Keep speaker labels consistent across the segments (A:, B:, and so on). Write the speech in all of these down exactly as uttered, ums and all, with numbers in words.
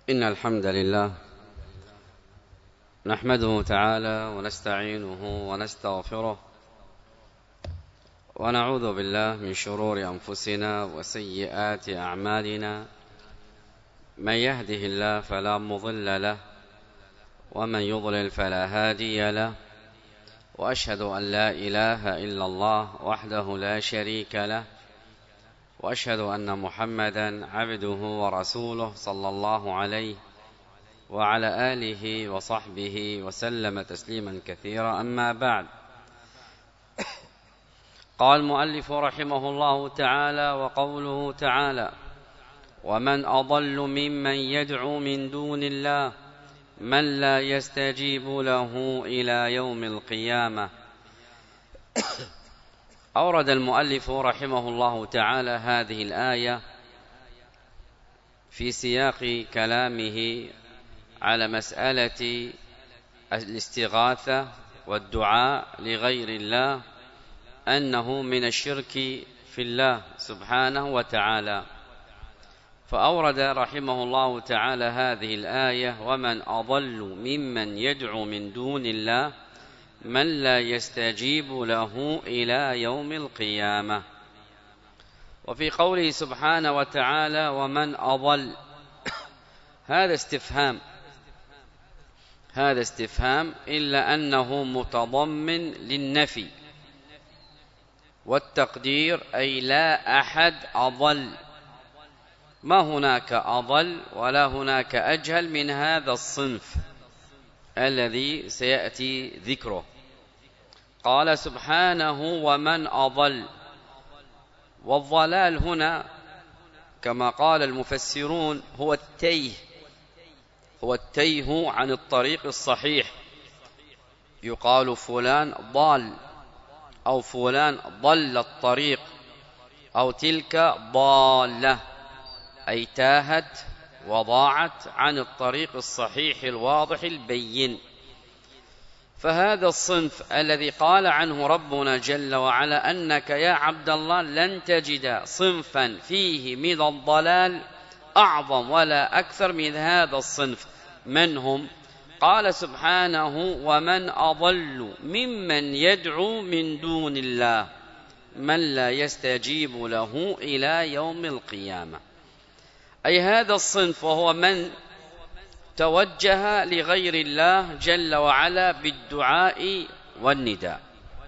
A: إن الحمد لله نحمده تعالى ونستعينه ونستغفره ونعوذ بالله من شرور أنفسنا وسيئات أعمالنا. من يهده الله فلا مضل له ومن يضلل فلا هادي له، وأشهد أن لا إله إلا الله وحده لا شريك له، وأشهد أن محمدا عبده ورسوله صلى الله عليه وعلى آله وصحبه وسلم تسليما كثيرا. أما بعد، قال المؤلف رحمه الله تعالى: وقوله تعالى: ومن أضل ممن يدعو من دون الله من لا يستجيب له إلى يوم القيامة. أورد المؤلف رحمه الله تعالى هذه الآية في سياق كلامه على مسألة الاستغاثة والدعاء لغير الله، أنه من الشرك في الله سبحانه وتعالى. فأورد رحمه الله تعالى هذه الآية: ومن أضل ممن يدعو من دون الله من لا يستجيب له إلى يوم القيامة. وفي قوله سبحانه وتعالى: ومن أضل، هذا استفهام هذا استفهام إلا أنه متضمن للنفي والتقدير، أي لا أحد أضل، ما هناك أضل ولا هناك أجهل من هذا الصنف الذي سيأتي ذكره. قال سبحانه: ومن أضل. والضلال هنا كما قال المفسرون هو التيه هو التيه عن الطريق الصحيح. يقال فلان ضال، أو فلان ضل الطريق، أو تلك ضالة، أي تاهت وضاعت عن الطريق الصحيح الواضح البين. فهذا الصنف الذي قال عنه ربنا جل وعلا: أنك يا عبد الله لن تجد صنفا فيه من الضلال أعظم ولا أكثر من هذا الصنف. من هم؟ قال سبحانه: ومن أضل ممن يدعو من دون الله من لا يستجيب له إلى يوم القيامة. أي هذا الصنف وهو من توجه لغير الله جل وعلا بالدعاء والنداء،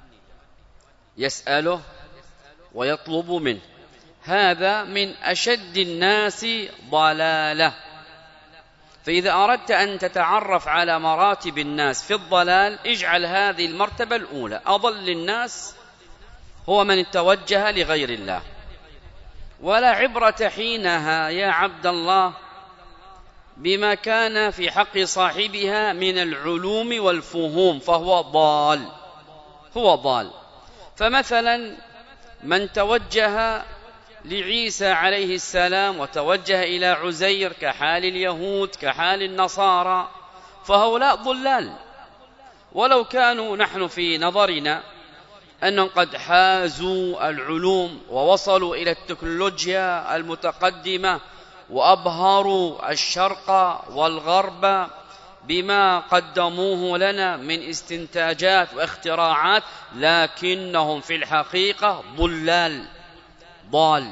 A: يسأله ويطلب منه. هذا من أشد الناس ضلالة. فإذا أردت أن تتعرف على مراتب الناس في الضلال، اجعل هذه المرتبة الأولى: أضل الناس هو من توجه لغير الله. ولا عبرة حينها يا عبد الله بما كان في حق صاحبها من العلوم والفهوم، فهو ضال هو ضال. فمثلا من توجه لعيسى عليه السلام وتوجه إلى عزير كحال اليهود كحال النصارى، فهؤلاء ضلال، ولو كانوا نحن في نظرنا أنهم قد حازوا العلوم ووصلوا إلى التكنولوجيا المتقدمة وأبهروا الشرق والغرب بما قدموه لنا من استنتاجات واختراعات، لكنهم في الحقيقة ضلال ضال.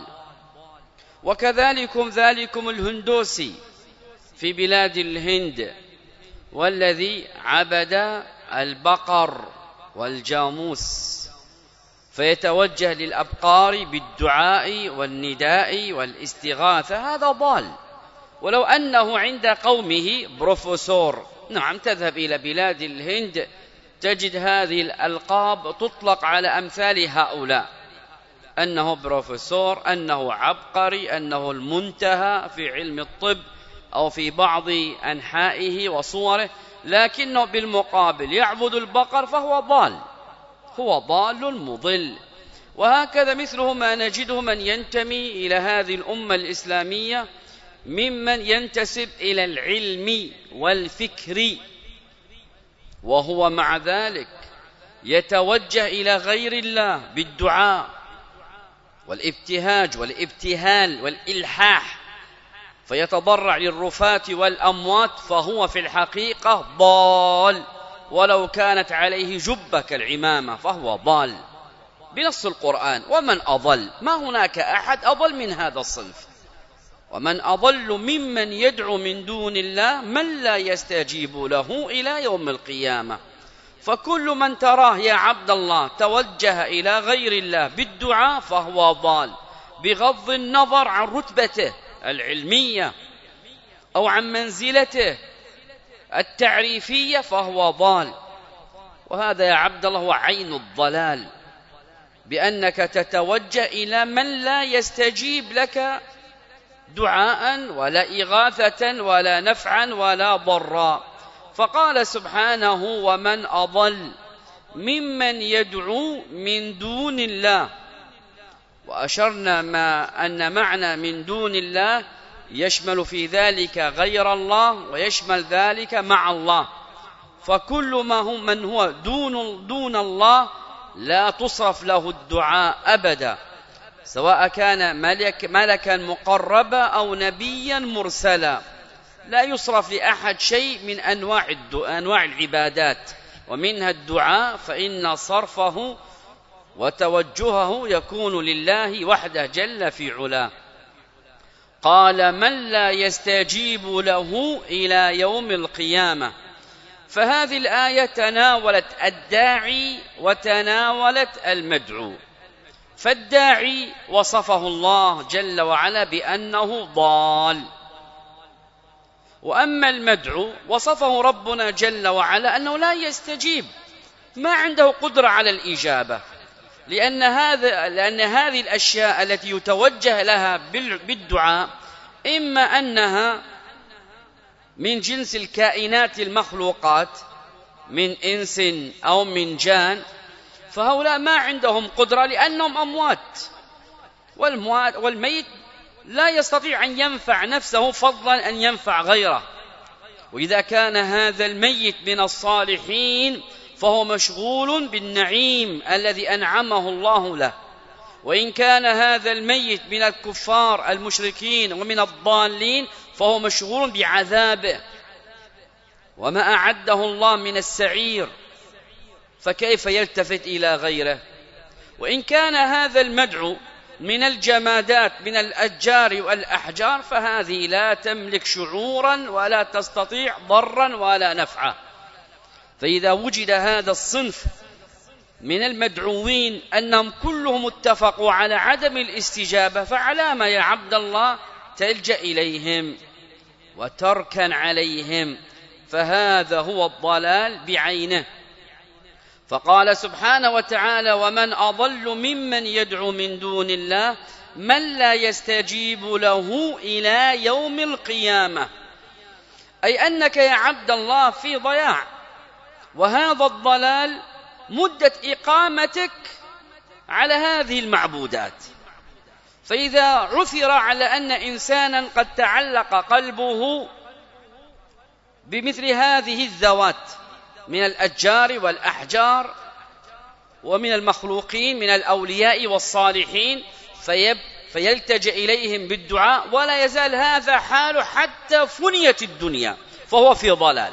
A: وكذلكم ذلكم الهندوسي في بلاد الهند، والذي عبد البقر والجاموس، فيتوجه للأبقار بالدعاء والنداء والاستغاثة، هذا ضال. ولو أنه عند قومه بروفيسور، نعم، تذهب إلى بلاد الهند تجد هذه الألقاب تطلق على أمثال هؤلاء، أنه بروفيسور، أنه عبقري، أنه المنتهى في علم الطب أو في بعض أنحائه وصوره، لكنه بالمقابل يعبد البقر، فهو ضال هو ضال مضل. وهكذا مثله ما نجده من ينتمي إلى هذه الأمة الإسلامية ممن ينتسب إلى العلم والفكر، وهو مع ذلك يتوجه إلى غير الله بالدعاء والابتهاج والابتهال والإلحاح فيتضرع للرفاة والأموات فهو في الحقيقة ضال، ولو كانت عليه جبة كالعمامة فهو ضال بنص القرآن. ومن أضل، ما هناك أحد أضل من هذا الصنف. ومن أضل ممن يدعو من دون الله من لا يستجيب له إلى يوم القيامة. فكل من تراه يا عبد الله توجه إلى غير الله بالدعاء فهو ضال، بغض النظر عن رتبته العلمية أو عن منزلته التعريفية فهو ضال. وهذا يا عبد الله هو عين الضلال، بأنك تتوجه إلى من لا يستجيب لك دعاء ولا إغاثة ولا نفعا ولا ضرا. فقال سبحانه: ومن أضل ممن يدعو من دون الله. وأشرنا ما أن معنى من دون الله يشمل في ذلك غير الله ويشمل ذلك مع الله. فكل ما هو من هو دون, دون الله لا تصرف له الدعاء أبدا، سواء كان ملك ملكا مقربا أو نبيا مرسلا. لا يصرف لأحد شيء من أنواع, أنواع العبادات، ومنها الدعاء، فإن صرفه وتوجهه يكون لله وحده جل في علاه. قال: من لا يستجيب له إلى يوم القيامة. فهذه الآية تناولت الداعي وتناولت المدعو. فالداعي وصفه الله جل وعلا بأنه ضال، وأما المدعو وصفه ربنا جل وعلا أنه لا يستجيب، ما عنده قدرة على الإجابة، لأن هذا لأن هذه الأشياء التي يتوجه لها بالدعاء إما أنها من جنس الكائنات المخلوقات من إنس أو من جان، فهؤلاء ما عندهم قدرة لأنهم أموات، والميت لا يستطيع أن ينفع نفسه فضلا أن ينفع غيره. وإذا كان هذا الميت من الصالحين فهو مشغول بالنعيم الذي أنعمه الله له، وإن كان هذا الميت من الكفار المشركين ومن الضالين فهو مشغول بعذابه وما أعده الله من السعير، فكيف يلتفت إلى غيره؟ وإن كان هذا المدعو من الجمادات من الأشجار والأحجار فهذه لا تملك شعورا ولا تستطيع ضرا ولا نفعا. فإذا وجد هذا الصنف من المدعوين أنهم كلهم اتفقوا على عدم الاستجابة، فعلى ما يا عبد الله تلجأ إليهم وتركن عليهم؟ فهذا هو الضلال بعينه. فقال سبحانه وتعالى: ومن أضل ممن يدعو من دون الله من لا يستجيب له إلى يوم القيامة. أي أنك يا عبد الله في ضياع، وهذا الضلال مدة إقامتك على هذه المعبودات. فإذا عثر على أن إنسانا قد تعلق قلبه بمثل هذه الذوات من الأشجار والأحجار ومن المخلوقين من الأولياء والصالحين فيب فيلتجئ إليهم بالدعاء، ولا يزال هذا حاله حتى فنيت الدنيا، فهو في ضلال.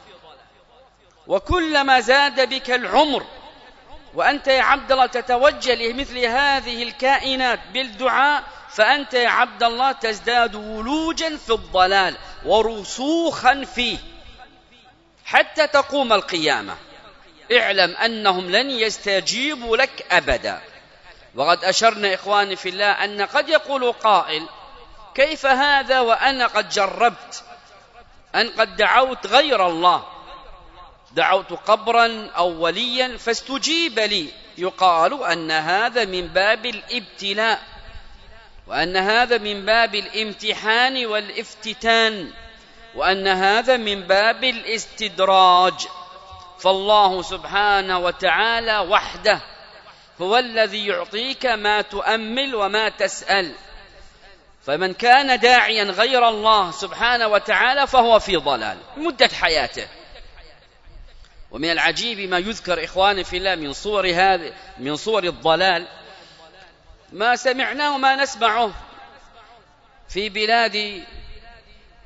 A: وكلما زاد بك العمر وأنت يا عبد الله تتوجه لمثل هذه الكائنات بالدعاء، فأنت يا عبد الله تزداد ولوجا في الضلال ورسوخا فيه حتى تقوم القيامة. اعلم أنهم لن يستجيبوا لك أبدا. وقد أشرنا إخواني في الله أن قد يقول قائل: كيف هذا وأنا قد جربت أن قد دعوت غير الله، دعوت قبرا أو وليا فاستجيب لي؟ يقال أن هذا من باب الابتلاء، وأن هذا من باب الامتحان والافتتان، وأن هذا من باب الاستدراج. فالله سبحانه وتعالى وحده هو الذي يعطيك ما تؤمل وما تسأل. فمن كان داعيا غير الله سبحانه وتعالى فهو في ضلال مدة حياته. ومن العجيب ما يذكر إخواني في الله من صور هذه من صور الضلال ما سمعناه ما نسمعه في بلاد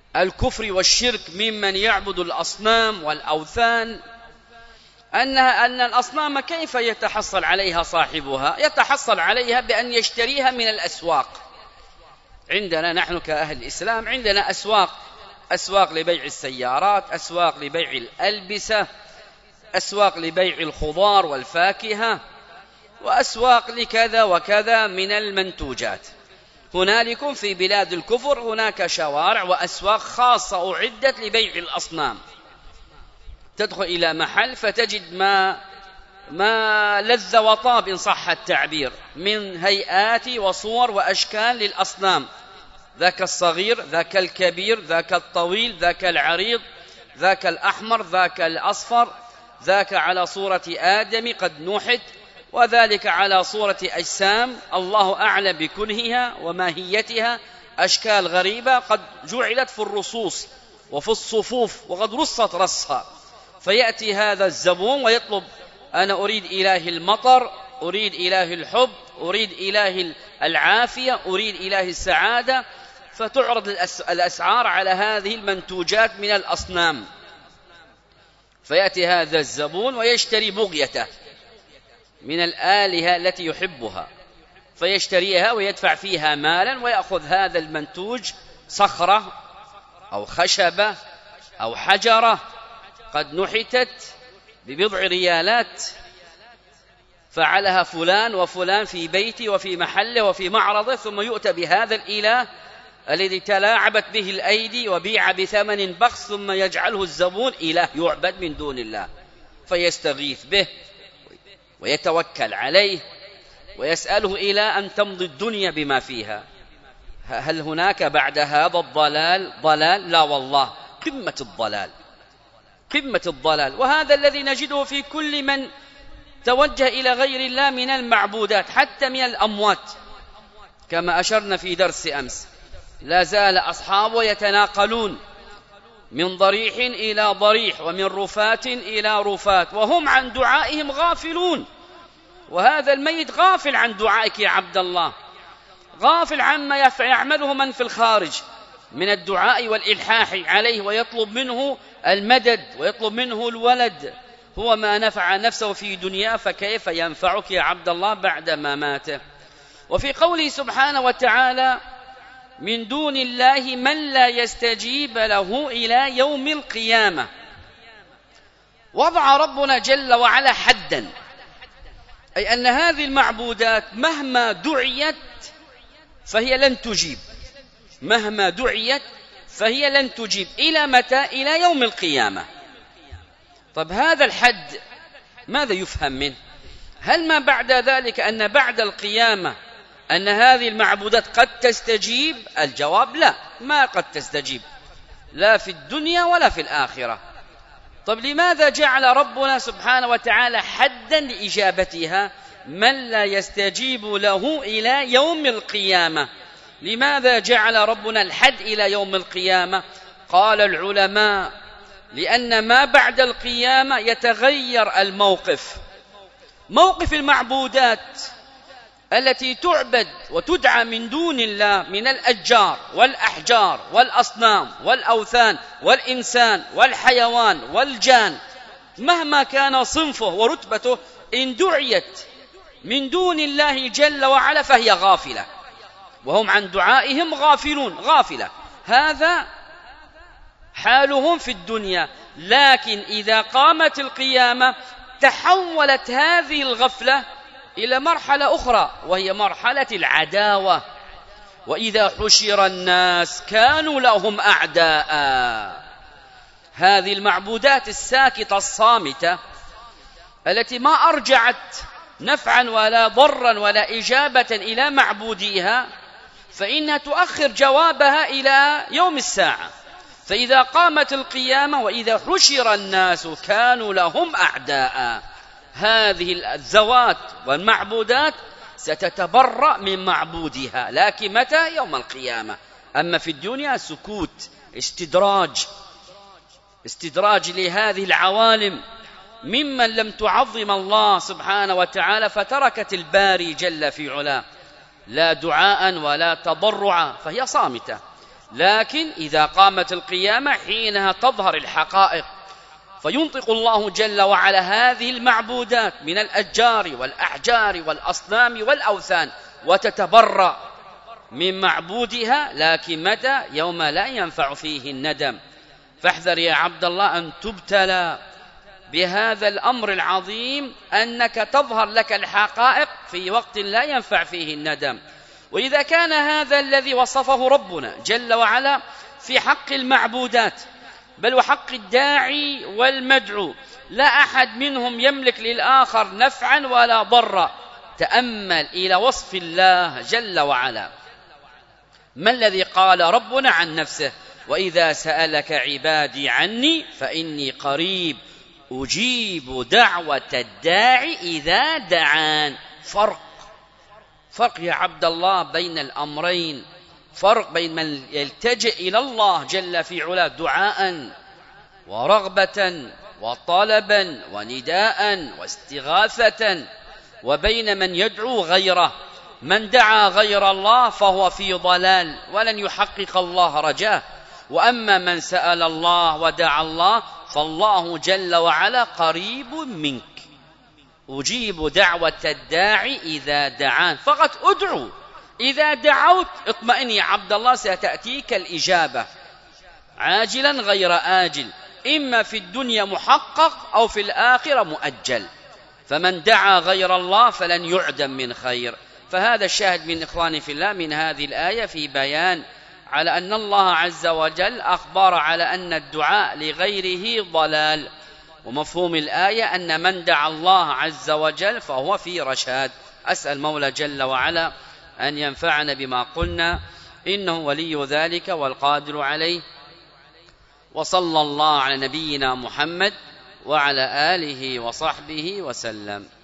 A: الكفر والشرك ممن يعبد الأصنام والأوثان أنها أن الأصنام كيف يتحصل عليها صاحبها؟ يتحصل عليها بأن يشتريها من الأسواق. عندنا نحن كأهل الإسلام عندنا أسواق، أسواق لبيع السيارات، أسواق لبيع الألبسة، أسواق لبيع الخضار والفاكهة، وأسواق لكذا وكذا من المنتوجات. هنالكم في بلاد الكفر هناك شوارع وأسواق خاصة أعدت لبيع الأصنام. تدخل إلى محل فتجد ما ما لذ وطاب إن صح التعبير من هيئات وصور وأشكال للأصنام، ذاك الصغير، ذاك الكبير، ذاك الطويل، ذاك العريض، ذاك الأحمر، ذاك الأصفر، ذاك على صورة آدم قد نحت، وذلك على صورة أجسام الله أعلم بكنهها وماهيتها، أشكال غريبة قد جعلت في الرصوص وفي الصفوف وقد رصت رصها. فيأتي هذا الزبون ويطلب: أنا أريد إله المطر، أريد إله الحب، أريد إله العافية، أريد إله السعادة. فتعرض الأسعار على هذه المنتوجات من الأصنام. فيأتي هذا الزبون ويشتري بغيته من الآلهة التي يحبها، فيشتريها ويدفع فيها مالا ويأخذ هذا المنتوج، صخرة أو خشبة أو حجرة قد نحتت ببضع ريالات، فعلها فلان وفلان في بيته وفي محله وفي معرضه، ثم يؤتى بهذا الإله الذي تلاعبت به الأيدي وبيع بثمن بخس، ثم يجعله الزبون إله يعبد من دون الله، فيستغيث به ويتوكل عليه ويسأله إلى أن تمضي الدنيا بما فيها. هل هناك بعد هذا الضلال ضلال؟ لا والله، قمة الضلال، قمة الضلال. وهذا الذي نجده في كل من توجه إلى غير الله من المعبودات، حتى من الأموات، كما أشرنا في درس أمس. لا زال أصحابه يتناقلون من ضريح إلى ضريح ومن رفات إلى رفات وهم عن دعائهم غافلون. وهذا الميت غافل عن دعائك يا عبد الله، غافل عما يعمله من في الخارج من الدعاء والإلحاح عليه، ويطلب منه المدد ويطلب منه الولد. هو ما نفع نفسه في دنياه فكيف ينفعك يا عبد الله بعد ما مات؟ وفي قوله سبحانه وتعالى: من دون الله من لا يستجيب له إلى يوم القيامة، وضع ربنا جل وعلا حدا، أي أن هذه المعبودات مهما دعيت فهي لن تجيب، مهما دعيت فهي لن تجيب. إلى متى؟ إلى يوم القيامة. طب هذا الحد ماذا يفهم منه؟ هل ما بعد ذلك أن بعد القيامة أن هذه المعبودات قد تستجيب؟ الجواب لا، ما قد تستجيب، لا في الدنيا ولا في الآخرة. طب لماذا جعل ربنا سبحانه وتعالى حدا لإجابتها؟ من لا يستجيب له إلى يوم القيامة. لماذا جعل ربنا الحد إلى يوم القيامة؟ قال العلماء: لأن ما بعد القيامة يتغير الموقف، موقف المعبودات التي تعبد وتدعى من دون الله من الأشجار والأحجار والأصنام والأوثان والإنسان والحيوان والجان، مهما كان صنفه ورتبته، إن دعيت من دون الله جل وعلا فهي غافلة، وهم عن دعائهم غافلون، غافلة. هذا حالهم في الدنيا. لكن إذا قامت القيامة تحولت هذه الغفلة إلى مرحلة أخرى، وهي مرحلة العداوة. وإذا حشر الناس كانوا لهم أعداء. هذه المعبودات الساكتة الصامتة التي ما أرجعت نفعا ولا ضرا ولا إجابة إلى معبوديها، فإنها تؤخر جوابها إلى يوم الساعة. فإذا قامت القيامة وإذا حشر الناس كانوا لهم أعداء، هذه الذوات والمعبودات ستتبرأ من معبودها، لكن متى؟ يوم القيامة. أما في الدنيا سكوت، استدراج، استدراج لهذه العوالم ممن لم تعظم الله سبحانه وتعالى فتركت الباري جل في علاه، لا دعاء ولا تضرعا، فهي صامتة. لكن إذا قامت القيامة حينها تظهر الحقائق، فينطق الله جل وعلا هذه المعبودات من الأشجار والأحجار والأصنام والأوثان وتتبرأ من معبودها، لكن متى؟ يوم لا ينفع فيه الندم. فاحذر يا عبد الله أن تبتلى بهذا الأمر العظيم، أنك تظهر لك الحقائق في وقت لا ينفع فيه الندم. وإذا كان هذا الذي وصفه ربنا جل وعلا في حق المعبودات بل وحق الداعي والمدعو، لا أحد منهم يملك للآخر نفعا ولا ضرا، تأمل إلى وصف الله جل وعلا. ما الذي قال ربنا عن نفسه؟ وإذا سألك عبادي عني فإني قريب أجيب دعوة الداعي إذا دعان. فرق فرق يا عبد الله بين الأمرين، فرق بين من يلتجئ إلى الله جل في علاه دعاء ورغبة وطلبا ونداء واستغاثة، وبين من يدعو غيره. من دعا غير الله فهو في ضلال ولن يحقق الله رجاه، وأما من سأل الله ودعا الله فالله جل وعلا قريب منك. أجيب دعوة الداعي إذا دعان، فقط أدعو. إذا دعوت اطمئن يا عبد الله، ستأتيك الإجابة عاجلا غير آجل، إما في الدنيا محقق أو في الآخرة مؤجل. فمن دعا غير الله فلن يعدم من خير. فهذا الشاهد من إخواني في الله من هذه الآية في بيان على أن الله عز وجل أخبر على أن الدعاء لغيره ضلال، ومفهوم الآية أن من دعا الله عز وجل فهو في رشاد. أسأل مولى جل وعلا أن ينفعنا بما قلنا، إنه ولي ذلك والقادر عليه. وصلى الله على نبينا محمد وعلى آله وصحبه وسلم.